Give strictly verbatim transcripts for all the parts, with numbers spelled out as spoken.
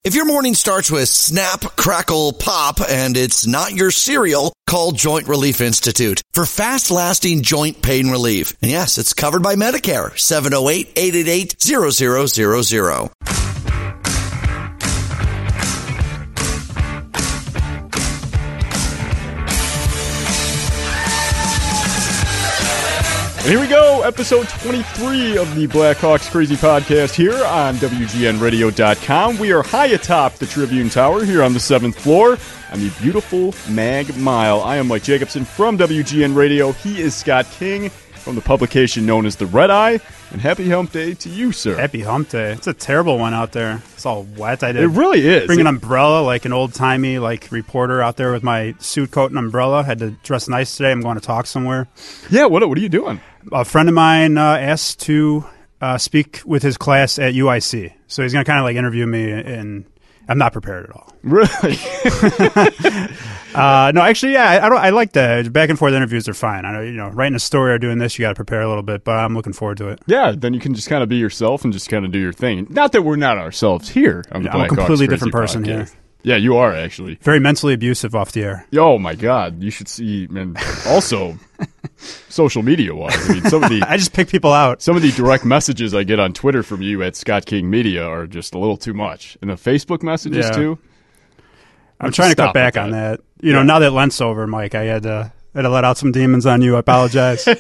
If your morning starts with snap, crackle, pop, and it's not your cereal, call Joint Relief Institute for fast-lasting joint pain relief. And yes, it's covered by Medicare. seven oh eight, eight eight eight, zero zero zero zero. And here we go, episode twenty-three of the Blackhawks Crazy Podcast here on W G N radio dot com. We are high atop the Tribune Tower here on the seventh floor on the beautiful Mag Mile. I am Mike Jacobson from W G N Radio. He is Scott King from the publication known as The Red Eye. And happy hump day to you, sir. Happy hump day. It's a terrible one out there. It's all wet. I did. It really is. Bring it, an umbrella like an old-timey like reporter out there with my suit coat and umbrella. Had to dress nice today. I'm going to talk somewhere. Yeah, what, what are you doing? A friend of mine uh, asked to uh, speak with his class at U I C. So he's going to kind of like interview me, and I'm not prepared at all. Really? uh, no, actually, yeah, I, I, don't, I like that. Back and forth interviews are fine. I know, you know, writing a story or doing this, you got to prepare a little bit, but I'm looking forward to it. Yeah, then you can just kind of be yourself and just kind of do your thing. Not that we're not ourselves here on the yeah, I'm a completely different person podcast. here. Yeah, you are actually. Very mentally abusive off the air. Oh, my God. You should see, man. Also, social media-wise. I mean, some of the... I just pick people out. Some of the direct messages I get on Twitter from you at Scott King Media are just a little too much. And the Facebook messages, yeah. too. I'm trying to cut back that. on that. You know, yeah. Now that Lent's over, Mike, I had to, had to let out some demons on you. I apologize.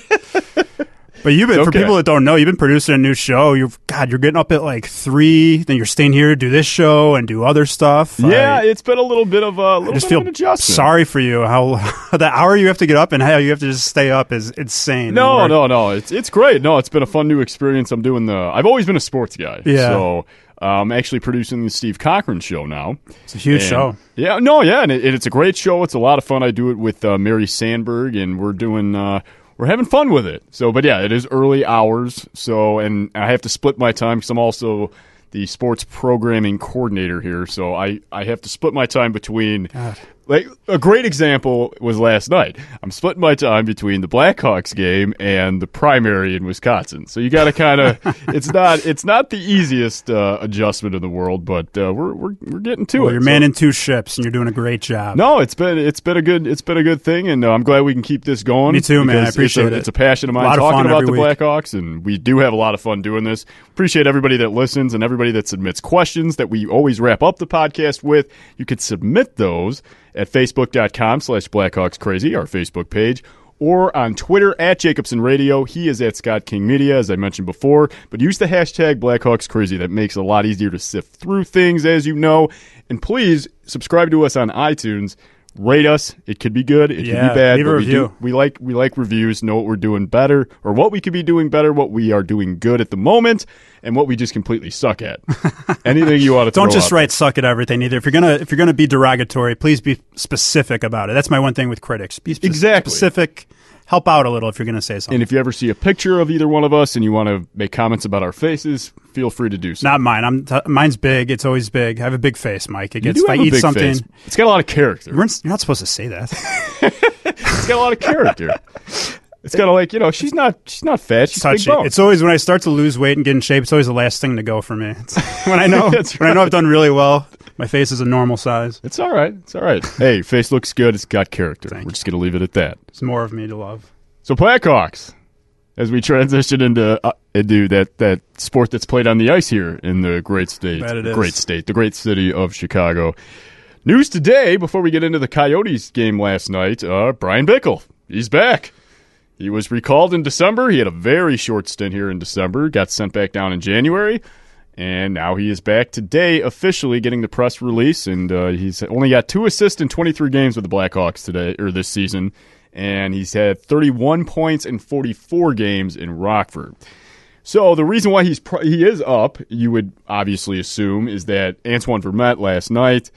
But you've been, okay. For people that don't know, you've been producing a new show. You've, God, you're getting up at like three, then you're staying here to do this show and do other stuff. Yeah, I, it's been a little bit of a little I just bit feel of an adjustment. Sorry for you. How the hour you have to get up and how you have to just stay up is insane. No, no, no. It's it's great. No, it's been a fun new experience. I'm doing the. I've always been a sports guy. Yeah. So I'm actually producing the Steve Cochran show now. It's a huge and, show. Yeah. No. Yeah, and it, it's a great show. It's a lot of fun. I do it with uh, Mary Sandberg, and we're doing. Uh, We're having fun with it. So, but yeah, it is early hours. So, and I have to split my time because I'm also the sports programming coordinator here. So I, I have to split my time between, God. Like a great example was last night. I'm splitting my time between the Blackhawks game and the primary in Wisconsin. So you got to kind of, it's not, it's not the easiest uh, adjustment in the world, but uh, we're we're we're getting to well, it. You're so. manning two ships, and you're doing a great job. No, it's been it's been a good it's been a good thing, and uh, I'm glad we can keep this going. Me too, man. I appreciate it's a, it. It's a passion of mine of talking about the week. Blackhawks, and we do have a lot of fun doing this. Appreciate everybody that listens and everybody that submits questions that we always wrap up the podcast with. You could submit those at facebook.com slash Blackhawks Crazy, our Facebook page, or on Twitter at Jacobson Radio. He is at Scott King Media, as I mentioned before. But use the hashtag Blackhawks Crazy. That makes it a lot easier to sift through things, as you know. And please subscribe to us on iTunes. Rate us. It could be good. It yeah, could be bad. Leave a but we, review. do, we like we like reviews. Know what we're doing better, or what we could be doing better, what we are doing good at the moment, and what we just completely suck at. Anything you want to don't throw just out. write "suck" at everything either. If you're gonna if you're gonna be derogatory, please be specific about it. That's my one thing with critics. Be spe- exactly specific. Help out a little if you're going to say something. And if you ever see a picture of either one of us and you want to make comments about our faces, feel free to do so. Not mine. I'm t- mine's big. It's always big. I have a big face, Mike. It gets, you do if have I a eat big something, face. It's got a lot of character. You're, you're not supposed to say that. It's got a lot of character. It's kind of like, you know, she's not she's not fat. She's big bone. It's always when I start to lose weight and get in shape. It's always the last thing to go for me. It's when I know That's when right. I know I've done really well. My face is a normal size. It's all right. It's all right. Hey, face looks good. It's got character. Thank We're you. just going to leave it at that. It's more of me to love. So Blackhawks, as we transition into uh, into that, that sport that's played on the ice here in the great state, Bet it is. great state, the great city of Chicago. News today, before we get into the Coyotes game last night, uh, Brian Bickle, he's back. He was recalled in December. He had a very short stint here in December, got sent back down in January, and now he is back today officially getting the press release, and uh, he's only got two assists in twenty-three games with the Blackhawks today or this season. And he's had thirty-one points in forty-four games in Rockford. So the reason why he's pro- he is up, you would obviously assume, is that Antoine Vermette last night,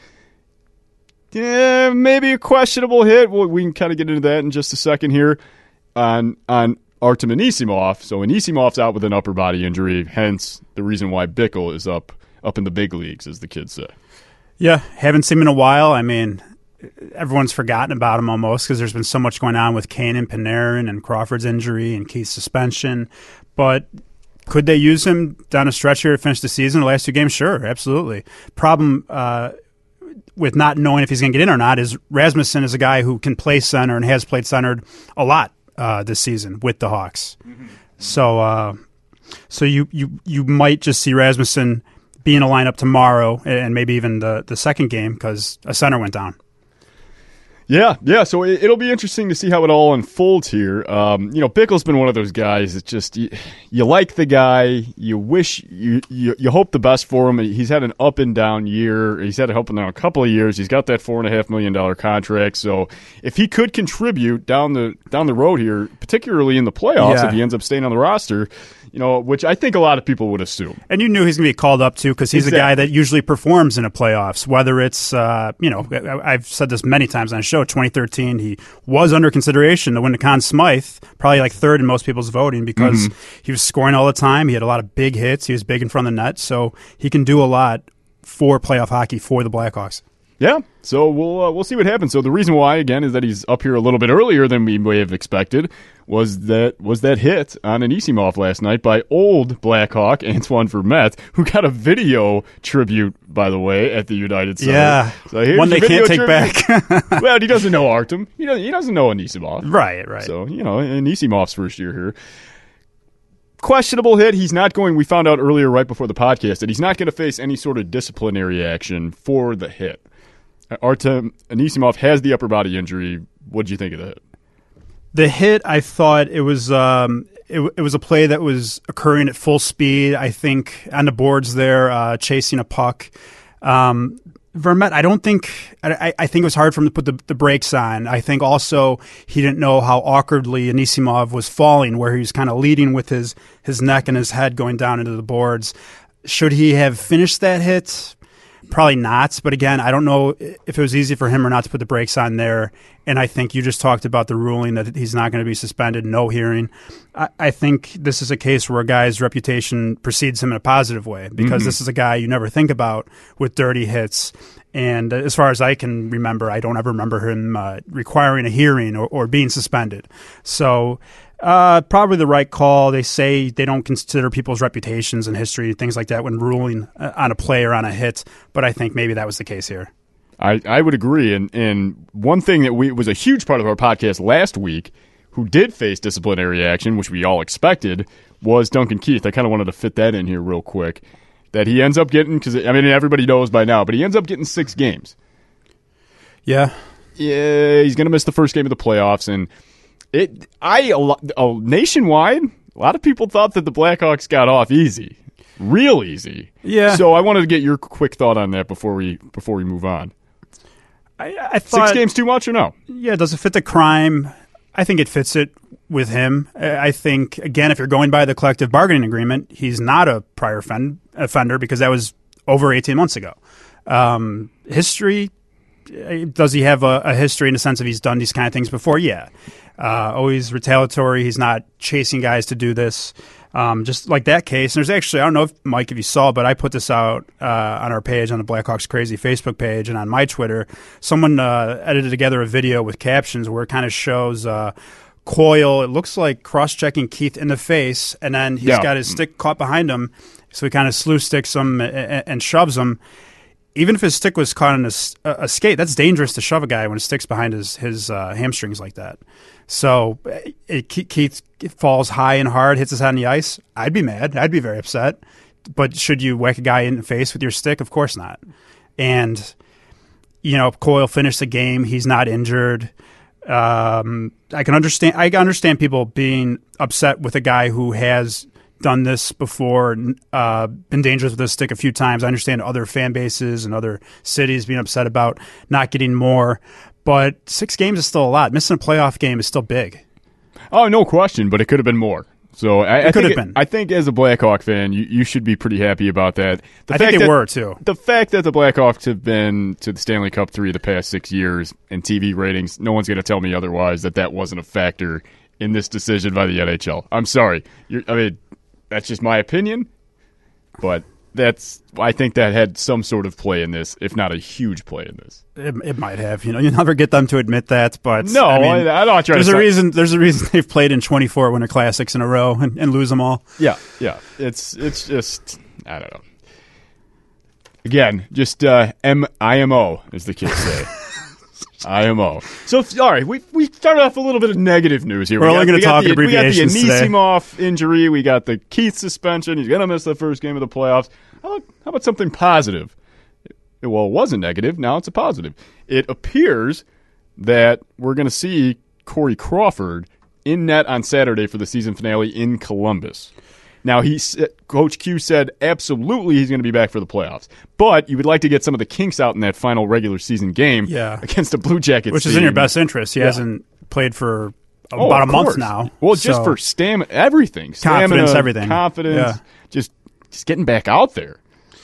yeah, maybe a questionable hit. Well, we can kind of get into that in just a second here on on Artem Anisimov. So Anisimov's out with an upper body injury, hence the reason why Bickle is up up in the big leagues, as the kids say. Yeah, haven't seen him in a while. I mean, everyone's forgotten about him almost because there's been so much going on with Kane and Panarin and Crawford's injury and Keith's suspension. But Could they use him down a stretch here to finish the season, the last two games? Sure, absolutely. Problem uh, with not knowing if he's going to get in or not is Rasmussen is a guy who can play center and has played centered a lot uh, this season with the Hawks. Mm-hmm. So uh, so you, you, you might just see Rasmussen be in a lineup tomorrow and maybe even the, the second game because a center went down. Yeah, yeah. So it, it'll be interesting to see how it all unfolds here. Um, you know, Bickle's been one of those guys that just you, you like the guy, you wish you, you you hope the best for him. He's had an up and down year. He's had a up and down a couple of years. He's got that four and a half million dollar contract. So if he could contribute down the down the road here, particularly in the playoffs, yeah. if he ends up staying on the roster. You know, which I think a lot of people would assume. And you knew he's going to be called up, too, because he's exactly. a guy that usually performs in the playoffs, whether it's, uh, you know, I've said this many times on the show, twenty thirteen, he was under consideration to win the Conn Smythe, probably like third in most people's voting because mm-hmm. he was scoring all the time. He had a lot of big hits. He was big in front of the net, so he can do a lot for playoff hockey for the Blackhawks. Yeah, so we'll uh, we'll see what happens. So the reason why, again, is that he's up here a little bit earlier than we may have expected was that was that hit on Anisimov last night by old Blackhawk Antoine Vermette, who got a video tribute, by the way, at the United Center. Yeah, so one they can't take tribute. back. Well, he doesn't know Artem. He doesn't, he doesn't know Anisimov. Right, right. So, you know, Anisimov's first year here. Questionable hit. He's not going, we found out earlier right before the podcast, that he's not going to face any sort of disciplinary action for the hit. Artem Anisimov has the upper body injury. What did you think of the hit? The hit, I thought it was um, it, it was a play that was occurring at full speed. I think on the boards there, uh, chasing a puck. Um, Vermette, I don't think I, I think it was hard for him to put the, the brakes on. I think also he didn't know how awkwardly Anisimov was falling, where he was kind of leading with his his neck and his head going down into the boards. Should he have finished that hit? Probably not, but again, I don't know if it was easy for him or not to put the brakes on there. And I think you just talked about the ruling that he's not going to be suspended, no hearing. I, I think this is a case where a guy's reputation precedes him in a positive way because mm-hmm. this is a guy you never think about with dirty hits. And as far as I can remember, I don't ever remember him uh, requiring a hearing or, or being suspended. So uh, probably the right call. They say they don't consider people's reputations and history, things like that, when ruling on a play or on a hit. But I think maybe that was the case here. I, I would agree. And, and one thing that we was a huge part of our podcast last week, who did face disciplinary action, which we all expected, was Duncan Keith. I kind of wanted to fit that in here real quick. That he ends up getting, because I mean everybody knows by now, but he ends up getting six games. Yeah, yeah, he's going to miss the first game of the playoffs, and it. I uh, nationwide, a lot of people thought that the Blackhawks got off easy, real easy. Yeah. So I wanted to get your quick thought on that before we before we move on. I, I thought six games too much or no? Yeah, does it fit the crime? I think it fits it with him. I think, again, if you're going by the collective bargaining agreement, he's not a prior offend, offender because that was over eighteen months ago. Um, history, does he have a, a history in the sense of he's done these kind of things before? Yeah. Uh, always retaliatory. He's not chasing guys to do this. Um, just like that case. And there's actually, I don't know if, Mike, if you saw, but I put this out uh, on our page, on the Blackhawks Crazy Facebook page, and on my Twitter. Someone uh, edited together a video with captions where it kind of shows uh, Coyle, it looks like cross-checking Keith in the face, and then he's yeah. got his stick caught behind him, so he kind of slew sticks him and, and shoves him. Even if his stick was caught in a, a skate, that's dangerous to shove a guy when his stick's behind his, his uh, hamstrings like that. So it, Keith falls high and hard, hits his head on the ice. I'd be mad. I'd be very upset. But should you whack a guy in the face with your stick? Of course not. And, you know, Coyle finished the game. He's not injured. Um, I can understand. I understand people being upset with a guy who has done this before, uh, been dangerous with his stick a few times. I understand other fan bases and other cities being upset about not getting more. But six games is still a lot. Missing a playoff game is still big. Oh, no question, but it could have been more. So I, it I could think have been. I think as a Blackhawk fan, you, you should be pretty happy about that. The I fact think they that, were, too. The fact that the Blackhawks have been to the Stanley Cup three the past six years in T V ratings, no one's going to tell me otherwise that that wasn't a factor in this decision by the N H L. I'm sorry. You're, I mean, that's just my opinion, but that's I think that had some sort of play in this, if not a huge play in this. It, it might have. You know, you never get them to admit that, but no, I mean, I, I don't try there's to a reason. There's a reason they've played in twenty-four Winter Classics in a row and, and lose them all. Yeah, yeah. It's it's just I don't know. Again, just uh, M I M O, as the kids say. I M O. So, all right, we we started off a little bit of negative news here. We're we only going to talk the, abbreviations We got the today. Anisimov injury. We got the Keith suspension. He's going to miss the first game of the playoffs. How about, how about something positive? Well, it was a negative. Now it's a positive. It appears that we're going to see Corey Crawford in net on Saturday for the season finale in Columbus. Now, he Coach Q said absolutely he's going to be back for the playoffs. But you would like to get some of the kinks out in that final regular season game yeah. against the Blue Jackets Which team. is in your best interest. He yeah. hasn't played for oh, about a month course. now. Well, just so. for stamina, everything. Stamina, confidence, everything. Confidence, yeah. just, just getting back out there.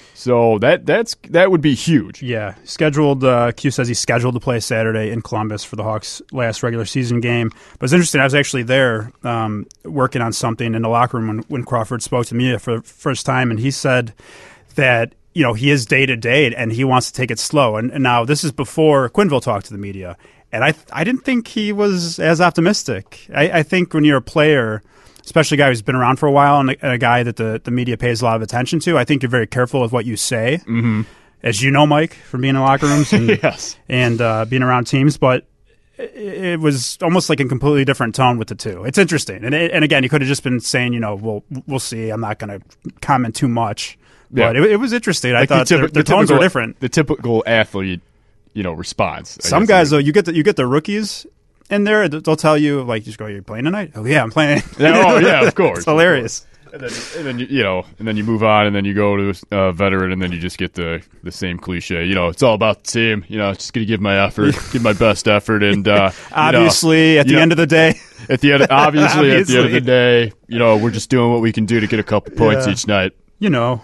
So that that's that would be huge. Yeah, scheduled. Uh, Q says he's scheduled to play Saturday in Columbus for the Hawks' last regular season game. But it's interesting. I was actually there um, working on something in the locker room when, when Crawford spoke to me for the first time, and he said that you know he is day to day and he wants to take it slow. And, and now this is before Quenneville talked to the media, and I I didn't think he was as optimistic. I, I think when you're a player, especially a guy who's been around for a while and a, and a guy that the, the media pays a lot of attention to, I think you're very careful with what you say. Mm-hmm. As you know, Mike, from being in locker rooms and, yes. and uh, being around teams. But it, it was almost like a completely different tone with the two. It's interesting. And it, and again, he could have just been saying, you know, well, we'll see. I'm not going to comment too much. But yeah. it, it was interesting. Like I thought the typ- their, their the tones typical, were different. The typical athlete, you know, response. Some guys, though, you get the, you get the rookies in there, they'll tell you, like, just go, you're playing tonight? Oh, yeah, I'm playing. Yeah, oh, yeah, of course. It's hilarious. And then, and then you, you know, and then you move on, and then you go to a uh, veteran, and then you just get the, the same cliche. You know, it's all about the team. You know, just gonna give my effort, give my best effort, and uh, obviously, know, at the know, end of the day, at the end, of, obviously, obviously, at the end of the day, you know, we're just doing what we can do to get a couple points yeah. each night. You know,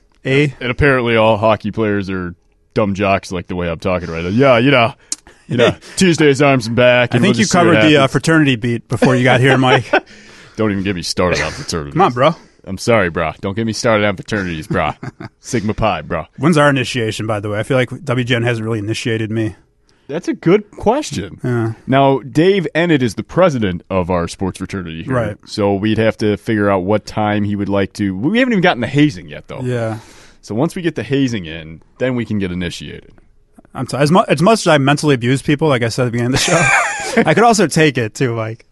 a and apparently all hockey players are dumb jocks, like the way I'm talking right now. Yeah, you know. You know, Tuesday's arms and back. I And think we'll you covered the uh, fraternity beat before you got here, Mike. Don't even get me started on fraternities. Come on, bro. I'm sorry, bro. Don't get me started on fraternities, bro. Sigma Pi, bro. When's our initiation, by the way? I feel like W G N hasn't really initiated me. That's a good question. Yeah. Now, Dave Ennett is the president of our sports fraternity here. Right. So we'd have to figure out what time he would like to. We haven't even gotten the hazing yet, though. Yeah. So once we get the hazing in, then we can get initiated. I'm t- as, mu- as much as I mentally abuse people, like I said at the beginning of the show, I could also take it too, Mike.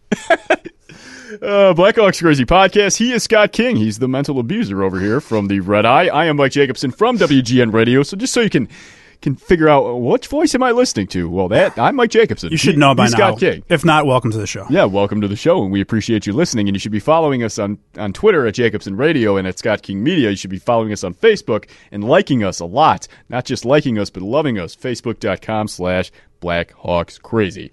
uh, Blackhawks Crazy Podcast. He is Scott King. He's the mental abuser over here from the Red Eye. I am Mike Jacobson from W G N Radio. So just so you can can figure out which voice am I listening to, well, that I'm Mike Jacobson. You should he, know by he's now. Scott King. If not, welcome to the show. Yeah, welcome to the show, and we appreciate you listening. And you should be following us on, on Twitter at Jacobson Radio and at Scott King Media. You should be following us on Facebook and liking us a lot. Not just liking us, but loving us. Facebook.com slash Blackhawks Crazy.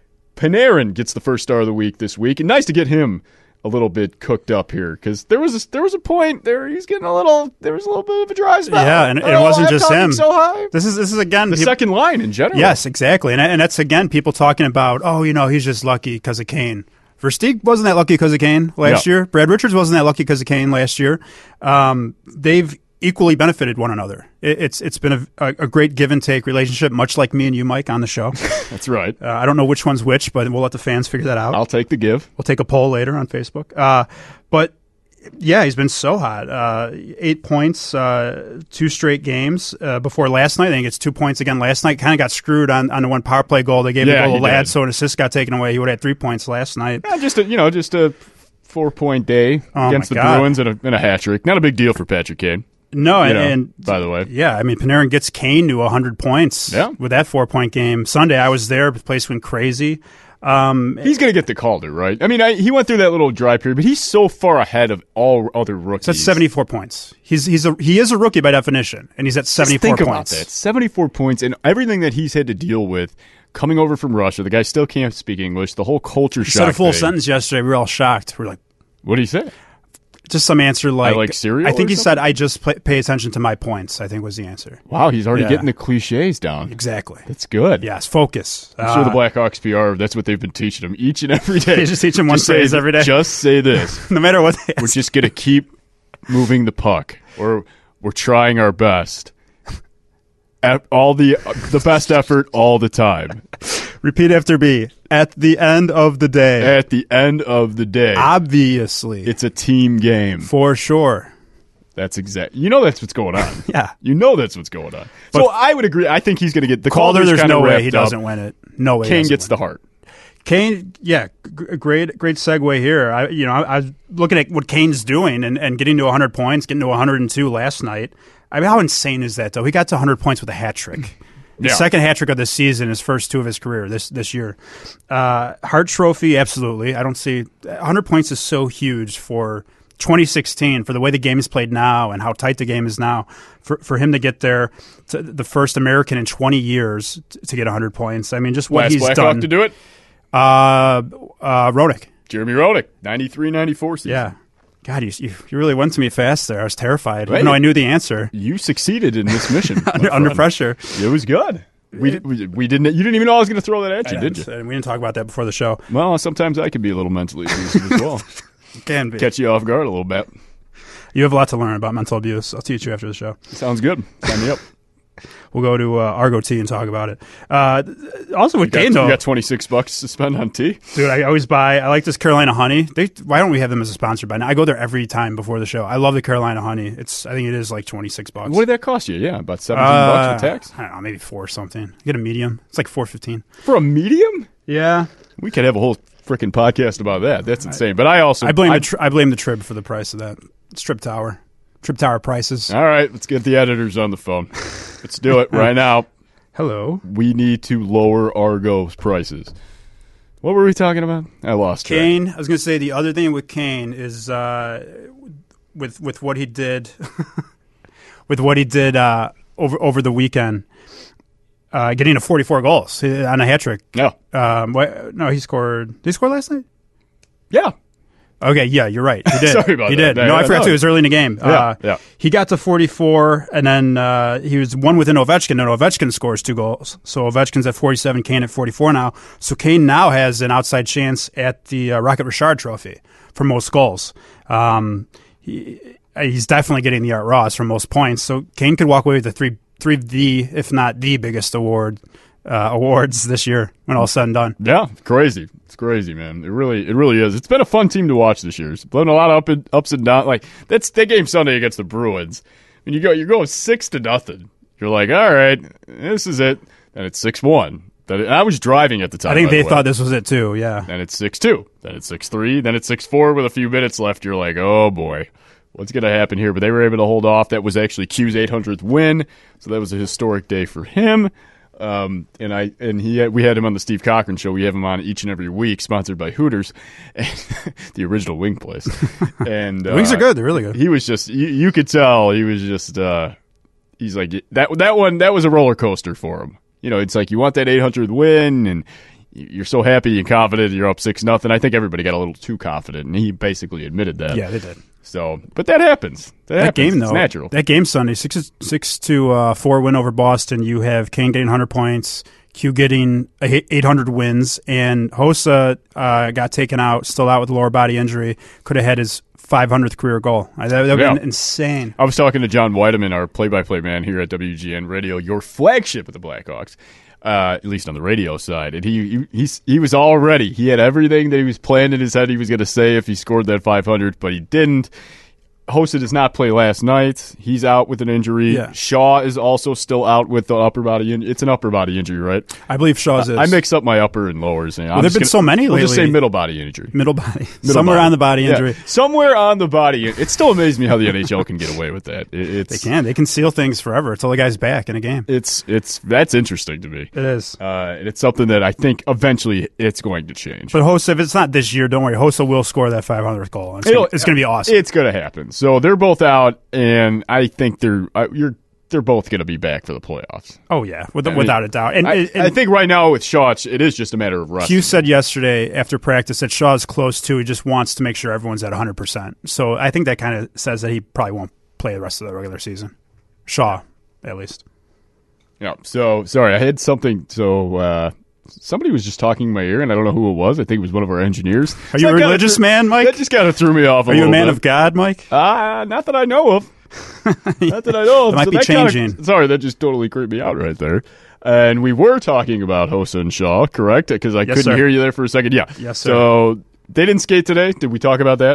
Panarin gets the first star of the week this week, and nice to get him a little bit cooked up here, because there was a, there was a point there he's getting a little there was a little bit of a dry spell. Yeah, and it oh, wasn't I'm just him. So high. This is this is again the people, second line in general. Yes, exactly, and and that's again people talking about, oh, you know, he's just lucky because of Kane. Versteeg wasn't that lucky because of Kane last yeah. year. Brad Richards wasn't that lucky because of Kane last year. Um, they've equally benefited one another. It, it's it's been a, a great give and take relationship, much like me and you, Mike, on the show. That's right. Uh, I don't know which one's which, but we'll let the fans figure that out. I'll take the give. We'll take a poll later on Facebook. Uh, but yeah, he's been so hot. Uh, eight points, uh, two straight games uh, before last night. I think it's two points again last night. Kind of got screwed on, on the one power play goal. They gave yeah, the goal to Ladd, did. so an assist got taken away. He would have had three points last night. Yeah, just a, you know, just a four-point day oh against the God. Bruins and a, and a hat trick. Not a big deal for Patrick Kane. No, and, you know, and by the way, yeah, I mean Panarin gets Kane to one hundred points yeah. with that four-point game. Sunday, I was there. The place went crazy. Um, he's going to get the Calder, right? I mean, I, he went through that little dry period, but he's so far ahead of all other rookies. That's seventy-four points. He's he's a he is a rookie by definition, and he's at seventy-four Just think points. About that. seventy-four points, and everything that he's had to deal with coming over from Russia. The guy still can't speak English. The whole culture he shock. said a full thing. sentence yesterday. We were all shocked. We we're like, what did he say? Just some answer like, I like cereal. I think or he something? said, I just play, pay attention to my points, I think was the answer. Wow, he's already Yeah. getting the cliches down. Exactly. That's good. Yes, focus. I'm sure the Uh, Blackhawks P R, that's what they've been teaching him each and every day. They just teach him one Just say phrase th- every day. Just say this. No matter what they We're just going to keep moving the puck. Or We're trying our best. At all the the best effort all the time. Repeat after me. At the end of the day. At the end of the day. Obviously. It's a team game. For sure. That's exact. You know that's what's going on. Yeah. You know that's what's going on. But so I would agree. I think he's going to get the Calder. There's no way he up. doesn't win it. No way. Kane gets win. the heart. Kane, yeah, g- great, great segue here. I, you know, I, I was looking at what Kane's doing and, and getting to one hundred points, getting to one hundred two last night. I mean, how insane is that, though? He got to one hundred points with a hat trick. The yeah. second hat trick of the season, his first two of his career this this year. Uh, Hart Trophy, absolutely. I don't see one hundred points is so huge for twenty sixteen, for the way the game is played now and how tight the game is now. For for him to get there, to the first American in twenty years to get one hundred points. I mean, just what Last he's Blackhawk done. to do it? Uh, uh, Rodick. Jeremy Rodick, ninety-three ninety-four season. Yeah. God, you, you you really went to me fast there. I was terrified, right. even though I knew the answer. You succeeded in this mission. under, under pressure. It was good. We, we we didn't. You didn't even know I was going to throw that at you, did you? And we didn't talk about that before the show. Well, sometimes I can be a little mentally abusive as well. Can be. Catch you off guard a little bit. You have a lot to learn about mental abuse. I'll teach you after the show. Sounds good. Sign me up. We'll go to uh, Argo Tea and talk about it. Uh, also with Kane, though. You got twenty-six bucks to spend on tea? Dude, I always buy, I like this Carolina Honey. They, why don't we have them as a sponsor by now? I go there every time before the show. I love the Carolina Honey. It's I think it is like twenty-six bucks. What did that cost you? Yeah, about seventeen uh, bucks with tax? I don't know, maybe four or something. You get a medium. It's like four fifteen. For a medium? Yeah. We could have a whole freaking podcast about that. That's insane. But I also... I blame, I, the, tri- I blame the Trib for the price of that. It's Trib Tower. Trib Tower prices. All right, let's get the editors on the phone. Let's do it right now. Hello. We need to lower Argo's prices. What were we talking about? I lost track. Kane. I was going to say the other thing with Kane is uh, with with what he did with what he did uh, over over the weekend, uh, getting to forty-four goals on a hat trick. No, um, what, no, he scored. Did he score last night? Yeah. Okay, yeah, you're right. He did. Sorry about he that. did. No, I forgot to. It was early in the game. Yeah, uh, yeah. He got to forty-four, and then uh, he was one within Ovechkin, and Ovechkin scores two goals. So Ovechkin's at forty-seven, Kane at forty-four now. So Kane now has an outside chance at the uh, Rocket Richard Trophy for most goals. Um, he, he's definitely getting the Art Ross for most points. So Kane could walk away with the three, three of the, if not the biggest award uh, awards this year when all's said and done. Yeah, crazy. It's crazy, man. It really, it really is. It's been a fun team to watch this year. It's been a lot of up and, ups and downs. Like that's that game Sunday against the Bruins. When you go, you're going six to nothing. You're like, all right, this is it. And it's six one. Then I was driving at the time. I think they the thought this was it too. Yeah. Then it's six two. Then it's six three. Then it's six four with a few minutes left. You're like, oh boy, what's going to happen here? But they were able to hold off. That was actually Q's eight hundredth win, so that was a historic day for him. Um, and I and he had, we had him on the Steve Cochran show. We have him on each and every week, sponsored by Hooters, and the original wing place. And the wings uh, are good; they're really good. He was just you, you could tell he was just uh, he's like that. That one that was a roller coaster for him. You know, it's like you want that eight hundredth win, and you're so happy and confident. You're up six nothing. I think everybody got a little too confident, and he basically admitted that. Yeah, they did. So, but that happens. That, that happens. game, though, it's natural. That game Sunday, six six to uh, four win over Boston. You have Kane getting one hundred points, Q getting eight hundred wins, and Hossa uh, got taken out, still out with a lower body injury. Could have had his five hundredth career goal. That would have yeah. been insane. I was talking to John Weideman, our play-by-play man here at W G N Radio, your flagship of the Blackhawks. Uh, at least on the radio side, and he, he he's he was all ready. He had everything that he was planned in his head he was going to say if he scored that five hundred, but he didn't. Hossa does not play last night. He's out with an injury. Yeah. Shaw is also still out with the upper body injury. It's an upper body injury, right? I believe Shaw's is. I mix up my upper and lowers. And well, there have been gonna, so many we'll lately. just say middle body injury. Middle body. Middle Somewhere body. on the body injury. Yeah. Somewhere on the body. It still amazes me how the N H L can get away with that. It, it's, they can. They can seal things forever until the guy's back in a game. It's it's That's interesting to me. It is. Uh, and it's something that I think eventually it's going to change. But Hossa, if it's not this year, don't worry. Hossa will score that five hundredth goal. It's going to be awesome. It's going to happen. So they're both out, and I think they're uh, you're they're both going to be back for the playoffs. Oh yeah, with, I without mean, a doubt. And, I, and I think right now with Shaw, it is just a matter of rest. Hugh said yesterday after practice that Shaw's close too. He just wants to make sure everyone's at one hundred percent. So I think that kind of says that he probably won't play the rest of the regular season. Shaw, at least. Yeah. So sorry, I had something. So. Uh, Somebody was just talking in my ear, and I don't know who it was. I think it was one of our engineers. Are you so a religious threw, man, Mike? That just kind of threw me off a Are you little a man bit. of God, Mike? Uh, not that I know of. Not that I know. It might so be that changing. Kinda, sorry, that just totally creeped me out right there. And we were talking about Hossa and Shaw, correct? Because I Yes, couldn't sir. hear you there for a second. Yeah. Yes, sir. So they didn't skate today. Did we talk about that?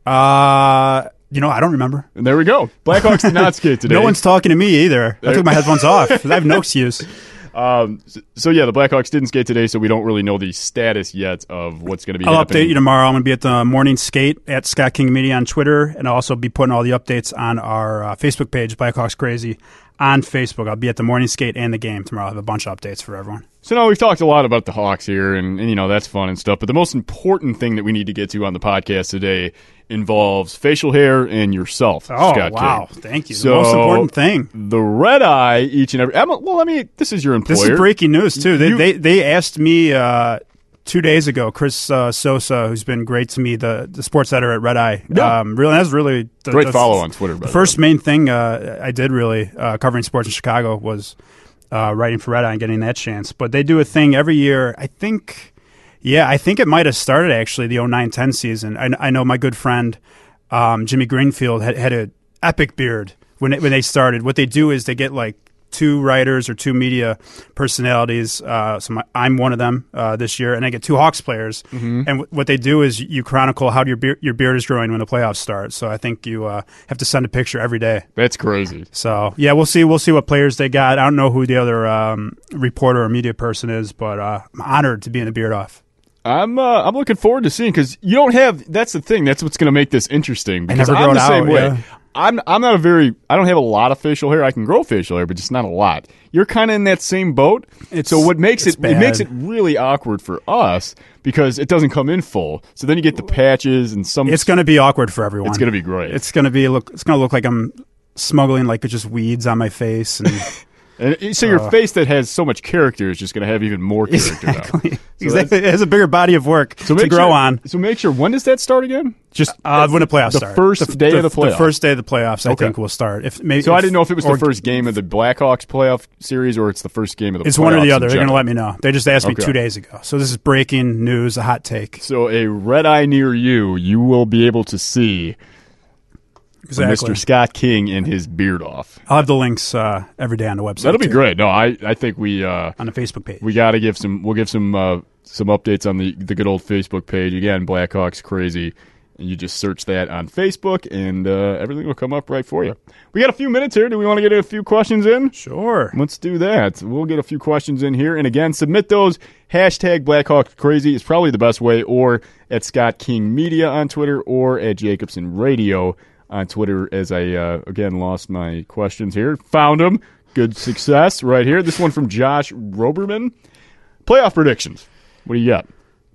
Uh, you know, I don't remember. And there we go. Blackhawks did not skate today. No one's talking to me either. I took my headphones off. I have no excuse. Um, so, so, yeah, the Blackhawks didn't skate today, so we don't really know the status yet of what's going to be I'll happening. update you tomorrow. I'm going to be at the morning skate at Scott King Media on Twitter, and I'll also be putting all the updates on our uh, Facebook page, Blackhawks Crazy, on Facebook. I'll be at the morning skate and the game tomorrow. I'll have a bunch of updates for everyone. So now we've talked a lot about the Hawks here, and, and you know that's fun and stuff. But the most important thing that we need to get to on the podcast today involves facial hair and yourself. Oh, Scott wow. King. Thank you. So, the most important thing. The red eye each and every. I'm, well, I mean, this is your employer. This is breaking news, too. They You- they, they asked me uh, two days ago, Chris uh, Sosa, who's been great to me, the, the sports editor at Red Eye. Yeah. Um, really, that's really the, Great the, follow on Twitter. By The the first way. main thing uh, I did really uh, covering sports in Chicago was uh, writing for Red Eye and getting that chance. But they do a thing every year. I think, yeah, I think it might have started actually the oh nine ten season. I, I know my good friend um, Jimmy Greenfield had had an epic beard when it, when they started. What they do is they get like two writers or two media personalities. Uh, so my, I'm one of them uh, this year, and I get two Hawks players. Mm-hmm. And w- what they do is you chronicle how your beard, your beard is growing when the playoffs start. So I think you uh, have to send a picture every day. That's crazy. So yeah, we'll see. We'll see what players they got. I don't know who the other um, reporter or media person is, but uh, I'm honored to be in the beard off. I'm uh, I'm looking forward to seeing because you don't have. That's the thing. That's what's going to make this interesting. Because never I'm grow the it same out, way. yeah. I'm I'm not a very. I don't have a lot of facial hair. I can grow facial hair, but just not a lot. You're kind of in that same boat. It's- so what makes it's it it makes bad. it really awkward for us because it doesn't come in full. So then you get the patches and some. It's going to be awkward for everyone. It's going to be great. It's going to be look. It's going to look like I'm smuggling like just weeds on my face and. And so your Uh, face that has so much character is just going to have even more character now. Exactly. So exactly. It has a bigger body of work So to make grow sure, on. So make sure. When does that start again? Just Uh, when the playoffs the start. first day of the playoffs. The first day of the playoffs, I Okay. think, will start. If maybe, So if, I didn't know if it was or- the first game of the Blackhawks playoff series or it's the first game of the It's playoffs one or the in other. They're going to general. let me know. They just asked me Okay. two days ago. So this is breaking news, a hot take. So a red eye near you, you will be able to see Exactly. Mister Scott King and his beard off. I'll have the links uh, every day on the website. That'll be too, great. No, I, I think we uh, on the Facebook page. we got to give some. We'll give some uh, some updates on the the good old Facebook page again. Blackhawks Crazy. And you just search that on Facebook, and uh, everything will come up right for you. We got a few minutes here. Do we want to get a few questions in? Sure. Let's do that. We'll get a few questions in here. And again, submit those. Hashtag Blackhawks Crazy is probably the best way, or at Scott King Media on Twitter, or at Jacobson Radio on Twitter, as I, uh, again, lost my questions here. Found them. Good success right here. This one from Josh Roberman. Playoff predictions. What do you got?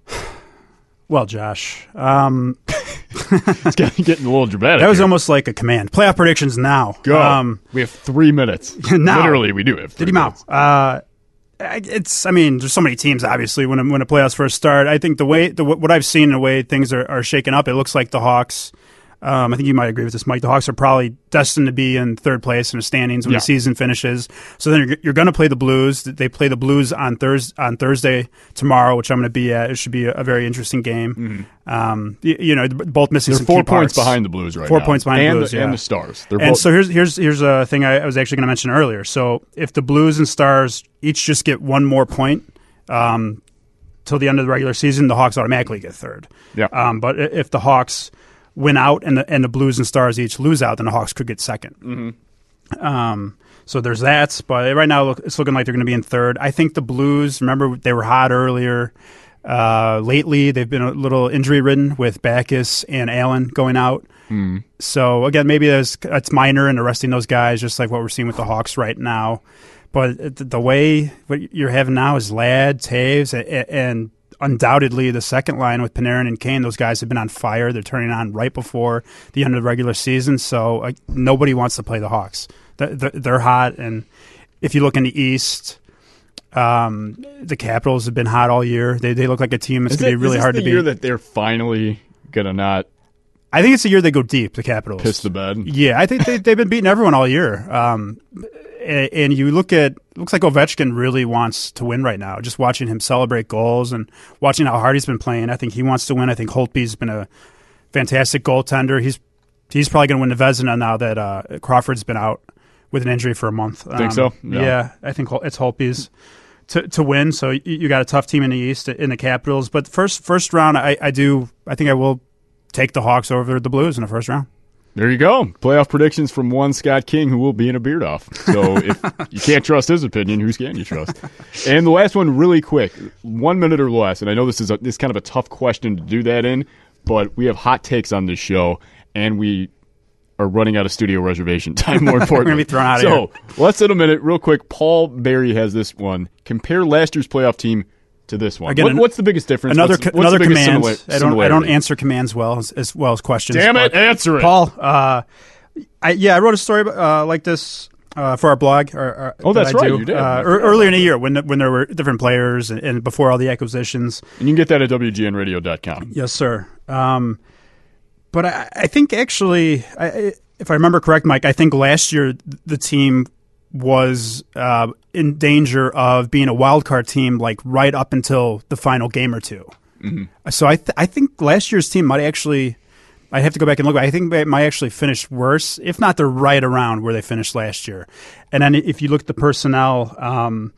Well, Josh, um, It's getting a little dramatic. that was here. almost like a command. Playoff predictions now. Go. Um, we have three minutes. Now. Literally, we do have three Did him out. minutes. Uh, it's. I mean, there's so many teams. Obviously, when when the playoffs first start, I think the way the what I've seen, the way things are, are shaking up, it looks like the Hawks. Um, I think you might agree with this, Mike. The Hawks are probably destined to be in third place in the standings when Yeah. the season finishes. So then you're, you're going to play the Blues. They play the Blues on Thursday, on Thursday tomorrow, which I'm going to be at. It should be a, a very interesting game. Mm-hmm. Um, you, you know, both missing They're some four key points parts. behind the Blues right Four now. points behind the and Blues, the, yeah. and the Stars. They're And both, so here's here's here's a thing I, I was actually going to mention earlier. So if the Blues and Stars each just get one more point um, till the end of the regular season, the Hawks automatically get third. Yeah. Um, but i- if the Hawks win out and the and the Blues and Stars each lose out, then the Hawks could get second. Mm-hmm. Um, so there's that. But right now look, it's looking like they're going to be in third. I think the Blues. Remember they were hot earlier. Uh, lately they've been a little injury ridden with Backus and Allen going out. Mm. So again, maybe there's it's minor and arresting those guys, just like what we're seeing with the Hawks right now. But it- the way what you're having now is Ladd, Taves, a- and undoubtedly the second line with Panarin and Kane. Those guys have been on fire. They're turning on right before the end of the regular season. So uh, nobody wants to play the Hawks. They're, they're, they're hot, and if you look in the East. Um, the Capitals have been hot all year. They they look like a team that's Is going to it- be really is this hard the to beat. year that they're finally gonna not I think it's the year they go deep. The Capitals piss the bed. Yeah, I think they, they've been beating everyone all year. Um, and, and you look at looks like Ovechkin really wants to win right now. Just watching him celebrate goals and watching how hard he's been playing, I think he wants to win. I think Holtby's been a fantastic goaltender. He's he's probably going to win the Vezina now that uh, Crawford's been out with an injury for a month. Think um, so? Yeah. yeah, I think it's Holtby's to to win. So you, you got a tough team in the East in the Capitals. But first first round, I, I do I think I will take the Hawks over the Blues in the first round. There you go. Playoff predictions from one Scott King, who will be in a beard off. So if you can't trust his opinion, whose can you trust? And the last one, really quick, one minute or less. And I know this is a, this is kind of a tough question to do that in, but we have hot takes on this show, and we are running out of studio reservation time, more importantly. We're going to be thrown out of so, here. So less than a minute, real quick. Paul Berry has this one. Compare last year's playoff team to this one. Again, what, what's the biggest difference? Another what's, co- what's another the biggest command. simila- I don't I don't answer commands well as, as well as questions. Damn it, answer it. Paul, uh, I, yeah, I wrote a story uh, like this uh, for our blog. Or, or, oh, that's that I right, do, you did. Uh, earlier in the year when when there were different players and, and before all the acquisitions. And you can get that at W G N radio dot com. Yes, sir. Um, but I, I think actually, I, if I remember correct, Mike, I think last year the team was uh, in danger of being a wild card team, like right up until the final game or two. Mm-hmm. So I th- I think last year's team might actually. I have to go back and look. I think they might actually finish worse, if not they're right around where they finished last year. And then if you look at the personnel, um,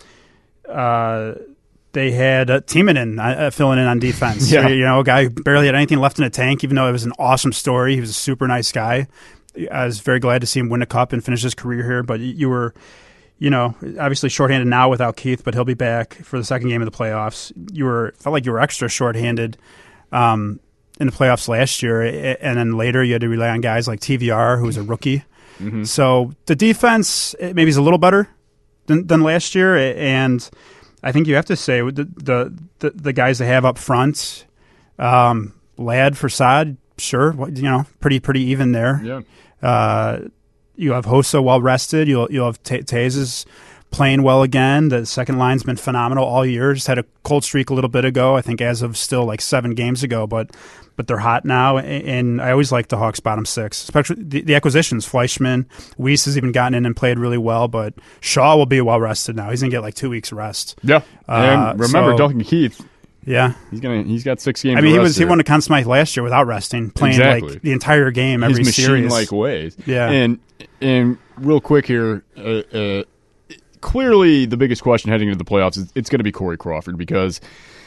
uh, they had uh, Timonen uh, filling in on defense. Yeah. So, you know, a guy who barely had anything left in the tank, even though it was an awesome story. He was a super nice guy. I was very glad to see him win a cup and finish his career here. But you were, you know, obviously shorthanded now without Keith, but he'll be back for the second game of the playoffs. You were felt like you were extra shorthanded um, in the playoffs last year, and then later you had to rely on guys like T V R, who was a rookie. Mm-hmm. So the defense maybe is a little better than, than last year, and I think you have to say the the, the, the guys they have up front, um, Ladd, Facade, sure, you know, pretty pretty even there. Yeah. Uh, you have Hossa well rested. You'll you'll have T- Taze is playing well again. The second line's been phenomenal all year. Just had a cold streak a little bit ago. I think as of still like seven games ago, but but they're hot now. And, and I always like the Hawks bottom six, especially the, the acquisitions. Fleischman, Weiss has even gotten in and played really well, but Shaw will be well rested now. He's gonna get like two weeks rest. Yeah, and uh, remember so, Duncan Keith. Yeah, he's gonna he's got six games. I mean, he was here. he won the Conn Smythe last year without resting, playing exactly. like the entire game, every His series. machine-like ways. Yeah, and and real quick here. Uh, uh, Clearly, the biggest question heading into the playoffs is it's going to be Corey Crawford, because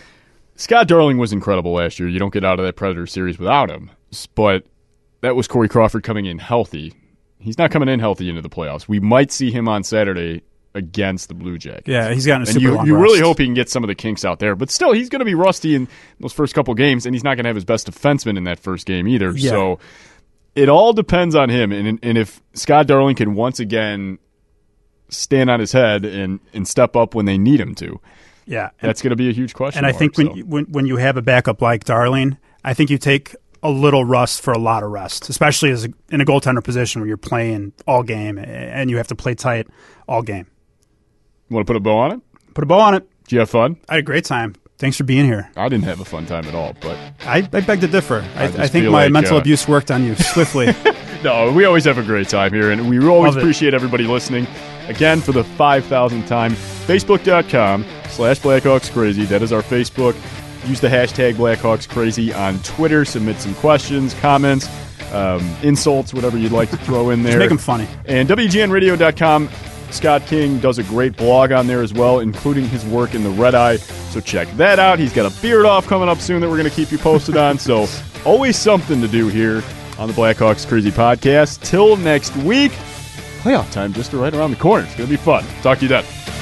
Scott Darling was incredible last year. You don't get out of that Predator series without him. But that was Corey Crawford coming in healthy. He's not coming in healthy into the playoffs. We might see him on Saturday against the Blue Jackets. Yeah, he's gotten a and super you, long you rest. really hope he can get some of the kinks out there. But still, he's going to be rusty in those first couple games, and he's not going to have his best defenseman in that first game either. Yeah. So it all depends on him. And, and if Scott Darling can once again stand on his head and, and step up when they need him to. Yeah. That's going to be a huge question. And I mark, think when, so. you, when when you have a backup like Darling, I think you take a little rust for a lot of rest, especially as a, in a goaltender position where you're playing all game and you have to play tight all game. You want to put a bow on it? Put a bow on it. Did you have fun? I had a great time. Thanks for being here. I didn't have a fun time at all, but I, I beg to differ. I, I, I think my like, mental uh, abuse worked on you swiftly. No, we always have a great time here, and we always Love it. appreciate everybody listening. Again, for the five thousandth time, Facebook.com slash Blackhawks Crazy. That is our Facebook. Use the hashtag Blackhawks Crazy on Twitter. Submit some questions, comments, um, insults, whatever you'd like to throw in there. Just make them funny. And W G N radio dot com. Scott King does a great blog on there as well, including his work in the Red Eye. So check that out. He's got a beard off coming up soon that we're going to keep you posted on. So always something to do here on the Blackhawks Crazy podcast. Till next week, playoff time just right around the corner. It's going to be fun. Talk to you then.